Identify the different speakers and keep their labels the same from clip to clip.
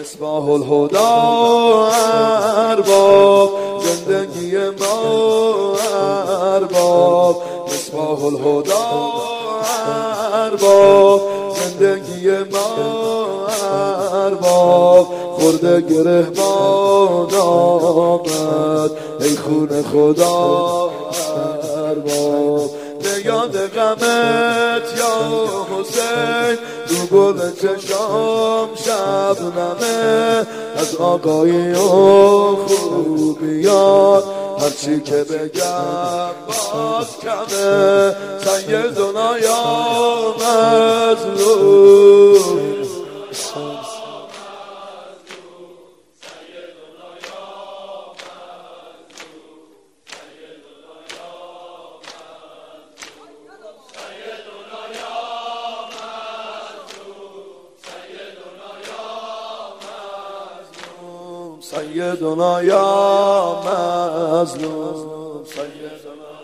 Speaker 1: مصباح الهدا ارباب زندگی ما ارباب مصباح الهدا ارباب زندگی ما ارباب خورده گره باد آمد ای خون خدا ارباب به یاد غمت یا حسین تو گل چشام شبنمه از آقایی و خوبیات هرچی که بگم باز کمه سیدنا یا مظلوم سیدنا یا مظلوم سیدنا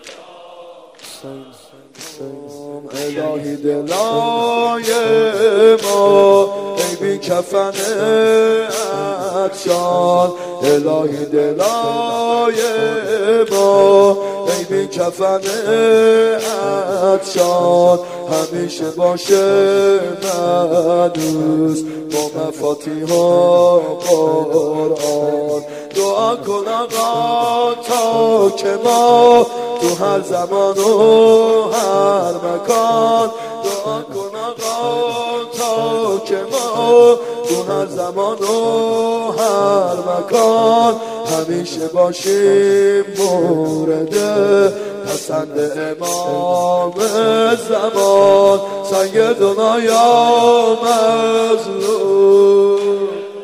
Speaker 1: یا الهی دلای ما ای بی کفن عطشان الهی دلای ما ای بی کفن عطشان همیشه باشه مدوس با مفاتیح قرآن دعا کن آقا تا که ما تو هر زمان و هر مکان دعا کن آقا تا که ما تو هر زمان و هر مکان همیشه باشیم مورد پسند امام زمان سیدنا یا مظلوم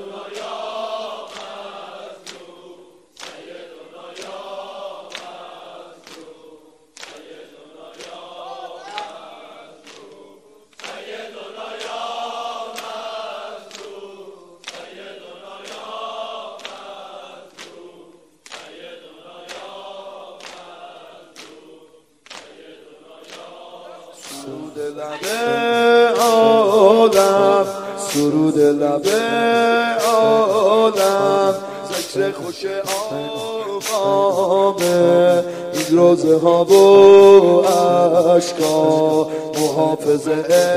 Speaker 1: سرود لبه عالم سرود لبه عالم ذکر خوش آقامه این روزه ها و عشقا محافظ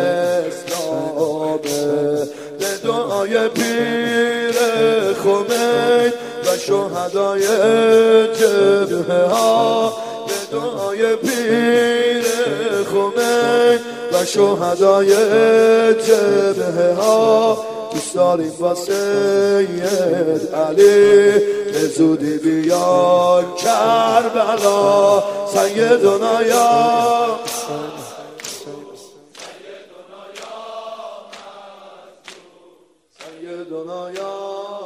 Speaker 1: اسلامه به دعای پیر خمین و شهدای جبهه ها به دعای پیر خمین و شهدای جبهه ها دوست داریم با سید علی به زودی بیان کربلا سیدنا یا سیدنا یا